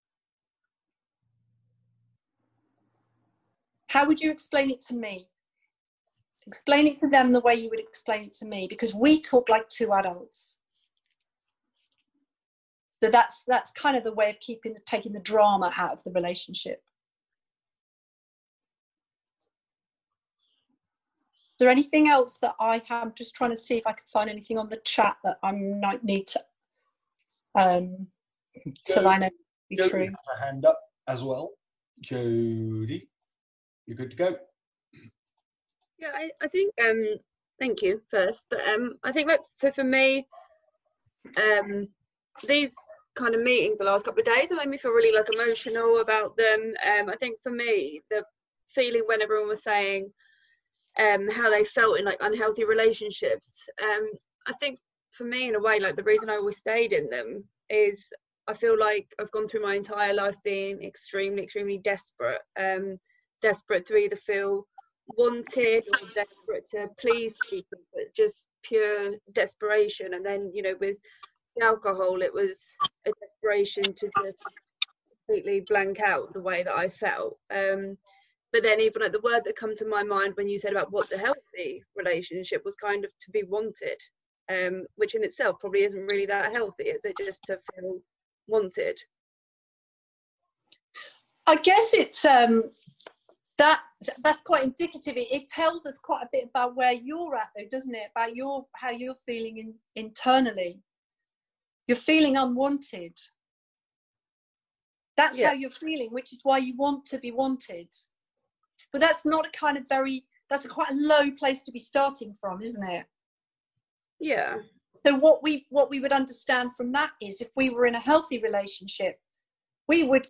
How would you explain it to me? Explain it to them the way you would explain it to me, because we talk like two adults. So that's kind of the way of taking the drama out of the relationship. Is there anything else that I'm just trying to see if I can find anything on the chat that I might need to so I know to be true. Jody has a hand up as well. Jody, you're good to go. Yeah, I think thank you first, but I think that, so for me, these kind of meetings the last couple of days have made me feel really emotional about them. I think for me, the feeling when everyone was saying, how they felt in like unhealthy relationships. I think for me, in a way, like the reason I always stayed in them is I feel like I've gone through my entire life being extremely, extremely desperate. Desperate to either feel wanted or desperate to please people, but just pure desperation. And then, you know, with the alcohol, it was a desperation to just completely blank out the way that I felt. But then even like the word that come to my mind when you said about what's a healthy relationship was kind of to be wanted, which in itself probably isn't really that healthy, is it? Just to feel wanted. I guess it's that's quite indicative. It tells us quite a bit about where you're at, though, doesn't it? About how you're feeling internally. You're feeling unwanted. That's how you're feeling, which is why you want to be wanted. But that's not a kind of that's quite a low place to be starting from, isn't it? Yeah. So what we would understand from that is if we were in a healthy relationship, we would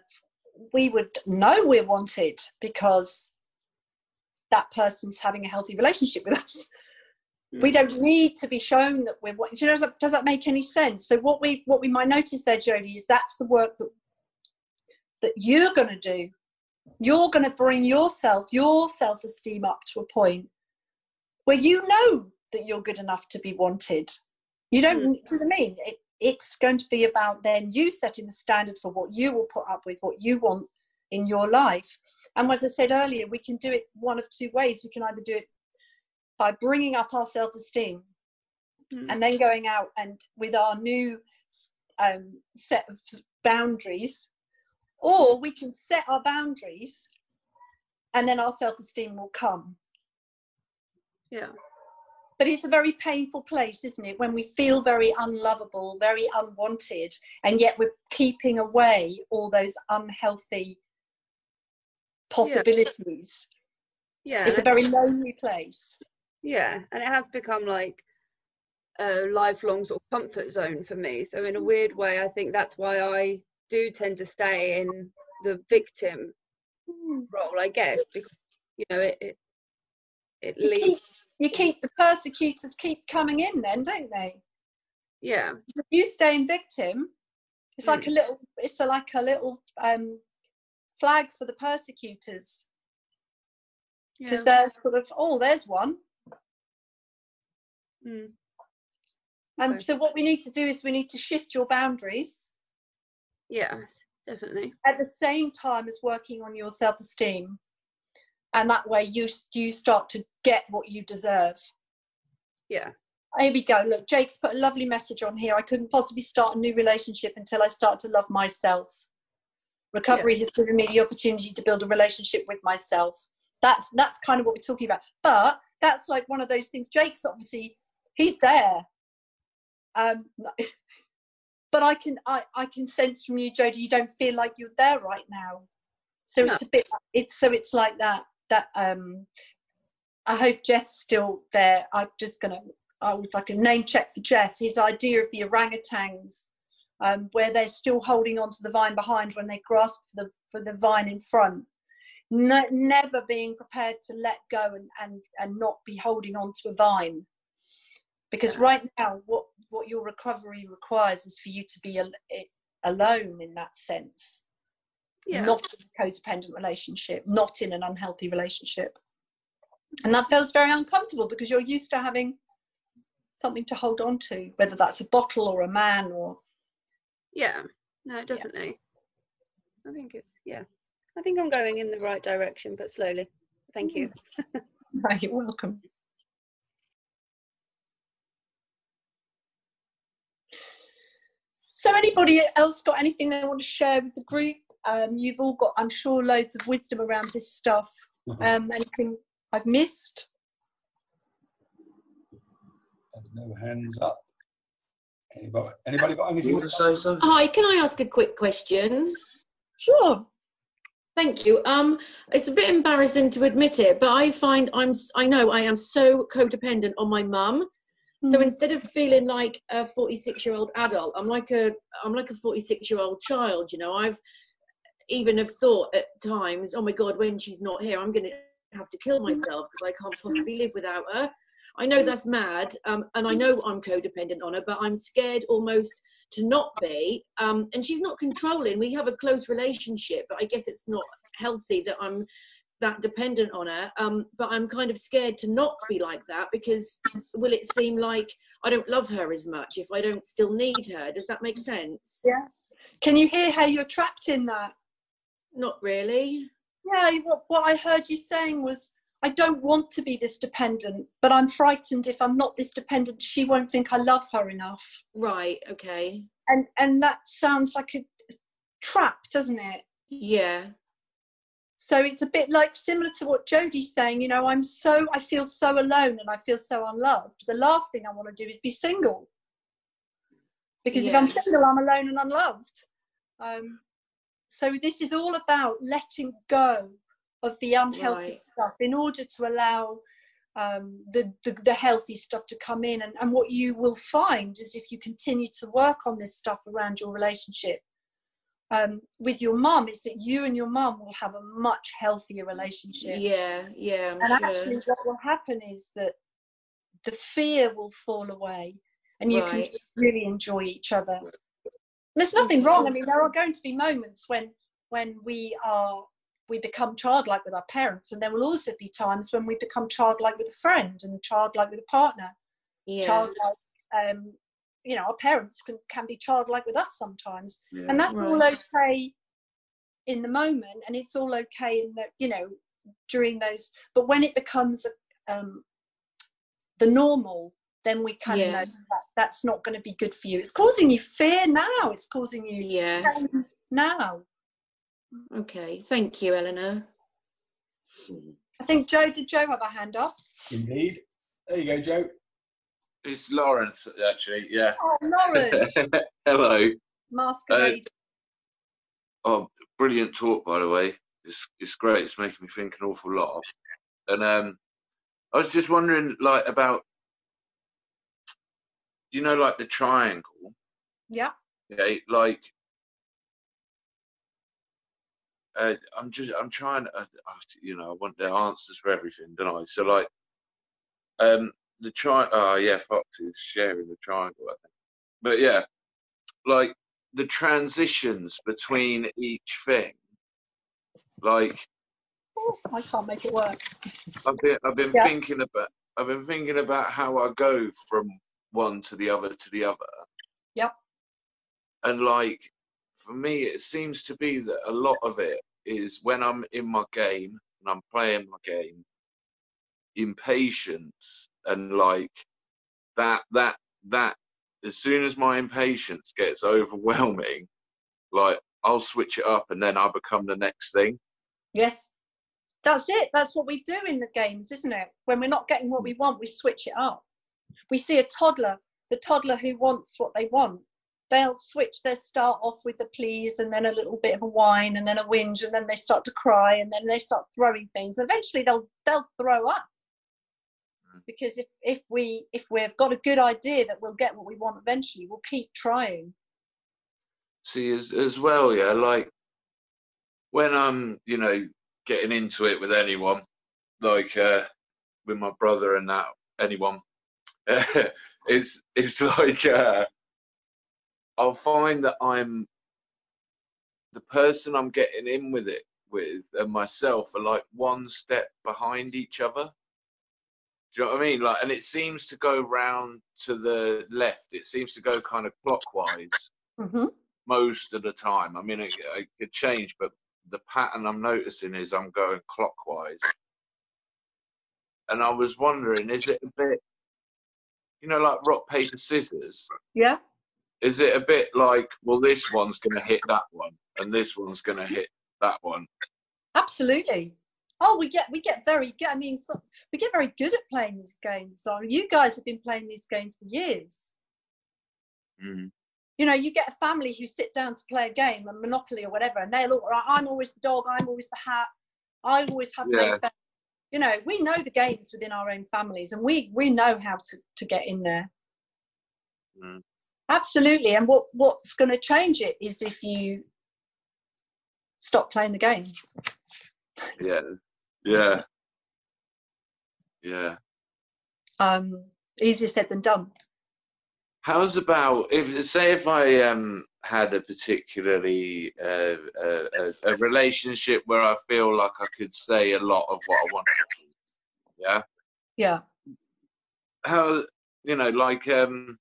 know we're wanted because that person's having a healthy relationship with us. We don't need to be shown that we're wanted. Does that make any sense? So what we might notice there, Jodie, is that's the work that you're going to do. You're going to bring your self-esteem up to a point where you know that you're good enough to be wanted. You don't, does it mean? It's going to be about then you setting the standard for what you will put up with, what you want in your life. And as I said earlier, we can do it one of two ways. We can either do it by bringing up our self-esteem and then going out and with our new set of boundaries, or we can set our boundaries and then our self-esteem will come. Yeah. But it's a very painful place, isn't it? When we feel very unlovable, very unwanted, and yet we're keeping away all those unhealthy possibilities. Yeah. It's a very lonely place. Yeah. And it has become like a lifelong sort of comfort zone for me. So in a weird way, I think that's why I do tend to stay in the victim role, I guess, because, you know, it leads. The persecutors keep coming in then, don't they? Yeah. If you stay in victim, it's like a little flag for the persecutors. Because they're sort of, oh, there's one. And so what we need to do is we need to shift your boundaries. Yeah, definitely. At the same time as working on your self-esteem. And that way you start to get what you deserve. Yeah. Here we go. Look, Jake's put a lovely message on here. I couldn't possibly start a new relationship until I start to love myself. Recovery has given me the opportunity to build a relationship with myself. That's kind of what we're talking about. But that's like one of those things. Jake's obviously, he's there. But I can sense from you, Jodie, you don't feel like you're there right now. So it's a bit. It's like that. I hope Jeff's still there. I would like a name check for Jeff. His idea of the orangutans, where they're still holding on to the vine behind when they grasp for the vine in front. Never being prepared to let go and not be holding on to a vine. Because right now, what your recovery requires is for you to be alone in that sense. Yeah. Not in a codependent relationship, not in an unhealthy relationship. And that feels very uncomfortable because you're used to having something to hold on to, whether that's a bottle or a man or... Yeah, no, definitely. Yeah. I think I'm going in the right direction, but slowly. Thank you. You're welcome. So anybody else got anything they want to share with the group? You've all got, I'm sure, loads of wisdom around this stuff. Anything I've missed? No hands up. Anybody got anything? You want to say something? Hi, can I ask a quick question? Sure. Thank you. It's a bit embarrassing to admit it, but I find I know I am so codependent on my mum. So instead of feeling like a 46-year-old adult, I'm like a 46-year-old child. You know, I've even have thought at times, oh my God, when she's not here, I'm going to have to kill myself because I can't possibly live without her. I know that's mad, and I know I'm codependent on her, but I'm scared almost to not be. And she's not controlling. We have a close relationship, but I guess it's not healthy that I'm that dependent on her. But I'm kind of scared to not be like that, because will it seem like I don't love her as much if I don't still need her? Does that make sense? Yes. Can you hear how you're trapped in that? Not really. Yeah, what I heard you saying was, I don't want to be this dependent, but I'm frightened if I'm not this dependent, she won't think I love her enough. Right, okay. And that sounds like a trap, doesn't it? Yeah. So it's a bit like similar to what Jodie's saying, you know, I feel so alone and I feel so unloved. The last thing I want to do is be single. Because if I'm single, I'm alone and unloved. So this is all about letting go of the unhealthy stuff in order to allow the healthy stuff to come in. And what you will find is, if you continue to work on this stuff around your relationship with your mum, is that you and your mum will have a much healthier relationship. Yeah, I'm and sure. Actually what will happen is that the fear will fall away and you can really enjoy each other. There's nothing wrong. I mean, there are going to be moments when we become childlike with our parents, and there will also be times when we become childlike with a friend and childlike with a partner. Childlike, you know, our parents can be childlike with us sometimes, and that's all okay in the moment, and it's all okay in the, you know, during those. But when it becomes the normal, then we kind of know that that's not going to be good for you. It's causing you fear now. It's causing you pain now. Okay, thank you, Eleanor. I think did Joe have a hand up? Indeed. There you go, Joe. It's Lawrence, actually, yeah. Oh, Lawrence. Hello. Masquerade. Oh, brilliant talk, by the way. It's great. It's making me think an awful lot. And I was just wondering, like, about, you know, like the triangle. Yeah. Okay, like, I'm trying, you know, I want the answers for everything, don't I? So, like, Fox is sharing the triangle, I think. But yeah, like the transitions between each thing, like. I can't make it work. I've been thinking about how I go from one to the other to the other. Yep. And like, for me, it seems to be that a lot of it is when I'm in my game and I'm playing my game, impatience and like that as soon as my impatience gets overwhelming, like I'll switch it up and then I'll become the next thing. Yes. That's it. That's what we do in the games, isn't it? When we're not getting what we want, we switch it up. We see a toddler, the toddler who wants what they want. They'll start off with the please and then a little bit of a whine and then a whinge, and then they start to cry and then they start throwing things. Eventually they'll throw up. Because if we've got a good idea that we'll get what we want eventually, we'll keep trying. See, as well, yeah, like when I'm, you know, getting into it with anyone, like with my brother and that, anyone, it's like I'll find that I'm the person I'm getting in with it with and myself are like one step behind each other. Do you know what I mean? Like, and it seems to go round to the left. It seems to go kind of clockwise most of the time. I mean, it could change, but the pattern I'm noticing is I'm going clockwise. And I was wondering, is it a bit, you know, like rock, paper, scissors? Yeah. Is it a bit like, well, this one's going to hit that one, and this one's going to hit that one? Absolutely. Oh, we get very good. I mean, we get very good at playing these games. So you guys have been playing these games for years. Mm. You know, you get a family who sit down to play a game, a Monopoly or whatever, and they'll all, I'm always the dog, I'm always the hat, I always have my best. You know, we know the games within our own families, and we know how to get in there. Mm. Absolutely. And what's going to change it is if you stop playing the game. Yeah. Yeah. Yeah. Easier said than done. How's about if I had a particularly a relationship where I feel like I could say a lot of what I want to. Yeah. Yeah. How, you know, like, do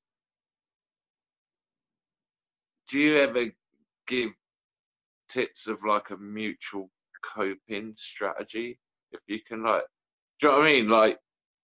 you ever give tips of like a mutual coping strategy? If you can, like, do you know what I mean? Like,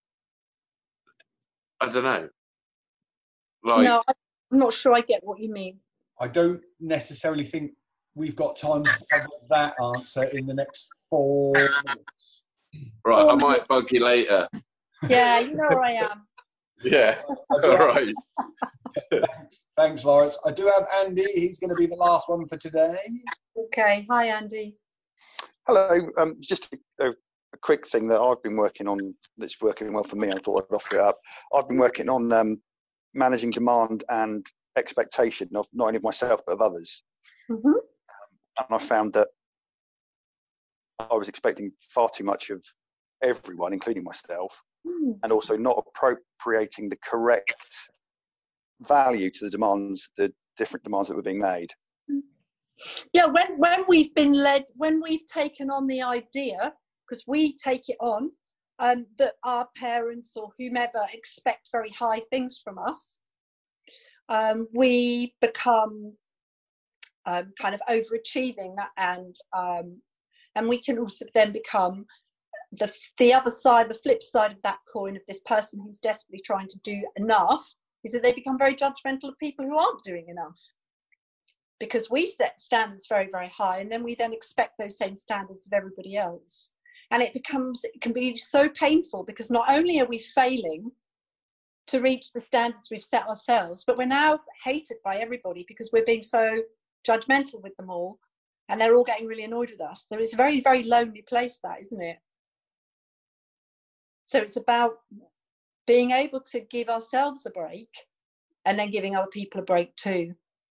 I don't know. Like, no, I'm not sure I get what you mean. I don't necessarily think we've got time to cover that answer in the next 4 minutes. Right, I might bug you later. Yeah, you know where I am. Yeah, all right. Thanks, Lawrence. I do have Andy. He's going to be the last one for today. Okay. Hi, Andy. Hello. Just a quick thing that I've been working on that's working well for me. I thought I'd offer it up. I've been working on managing demand and expectation of not only of myself but of others. Mm-hmm. And I found that I was expecting far too much of everyone, including myself, and also not appropriating the correct value to the demands, the different demands that were being made. Yeah, when we've been led, when we've taken on the idea, because we take it on, that our parents or whomever expect very high things from us, we become kind of overachieving, and we can also then become the other side, the flip side of that coin of this person who's desperately trying to do enough, is that they become very judgmental of people who aren't doing enough. Because we set standards very, very high, and then we then expect those same standards of everybody else. And it can be so painful, because not only are we failing to reach the standards we've set ourselves, but we're now hated by everybody because we're being so judgmental with them all, and they're all getting really annoyed with us. So it's a very, very lonely place, that, isn't it? So it's about being able to give ourselves a break and then giving other people a break too.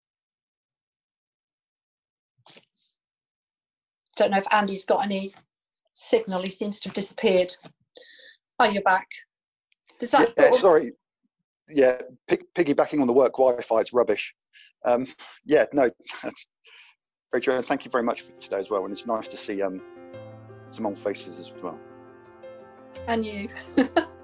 Don't know if Andy's got any signal. He seems to have disappeared. Oh, you're back. Does that sorry. Yeah, piggybacking on the work Wi-Fi, it's rubbish. Yeah, no, that's very true. And thank you very much for today as well. And it's nice to see some old faces as well. And you.